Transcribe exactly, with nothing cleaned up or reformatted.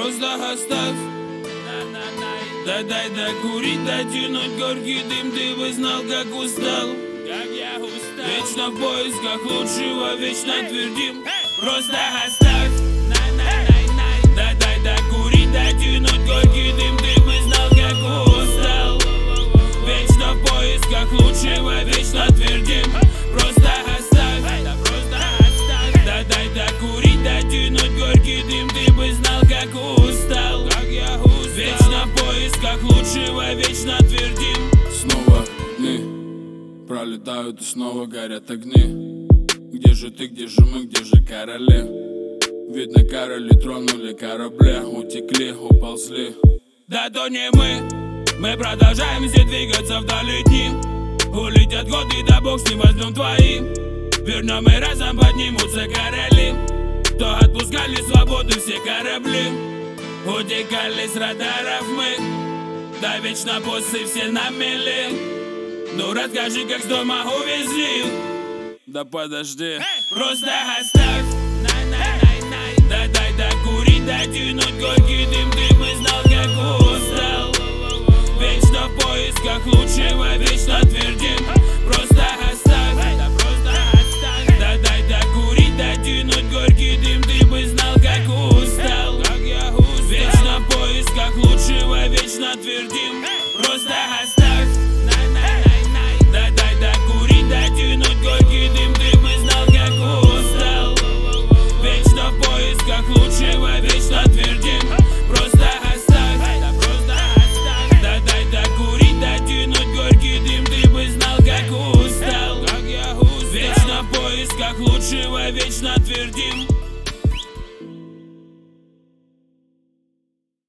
Просто оставь. Да дай докурить, дотянуть горький дым. Ты бы знал, как устал, как я устал. Вечно в поисках лучшего, вечно твердим. Просто оставь. Да дай докурить, дотянуть горький дым. Ты бы знал, как устал. Вечно в поисках лучшего, вечно твердим. Просто оставь. Да дай докурить, дотянуть горький дым. Ты бы знал, как устал, как я устал. Вечно в поисках лучшего, вечно твердим. Снова дни пролетают и снова горят огни. Где же ты, где же мы, где же короли? Видно, короли тронули корабли, утекли, уползли. Да то не мы, мы продолжаем все двигаться вдали дни. Улетят годы, да бог с ним, возьмем твои. Вернем и разом поднимутся короли. То отпускали свободу все корабли. Утекали с радаров мы. Да вечно боссы все на мели. Ну расскажи, как с дома увезли. Да подожди. Просто оставь. Да дай докурить, дотянуть горький дым. Ты бы знал, как устал. Вечно в поисках лучшего, вечно твердим. Просто оставь. Да дай докурить, дотянуть горький дым. Ты бы знал, как устал. Вечно в поисках лучшего, вечно твердим. Просто оставь. Да дай докурить, дотянуть горький дым. Ты бы знал, как устал. Вечно в поисках лучшего, вечно твердим. Просто оставь. Да дай докурить, дотянуть горький дым. Ты бы знал, как устал. Вечно в поисках лучшего, вечно твердим.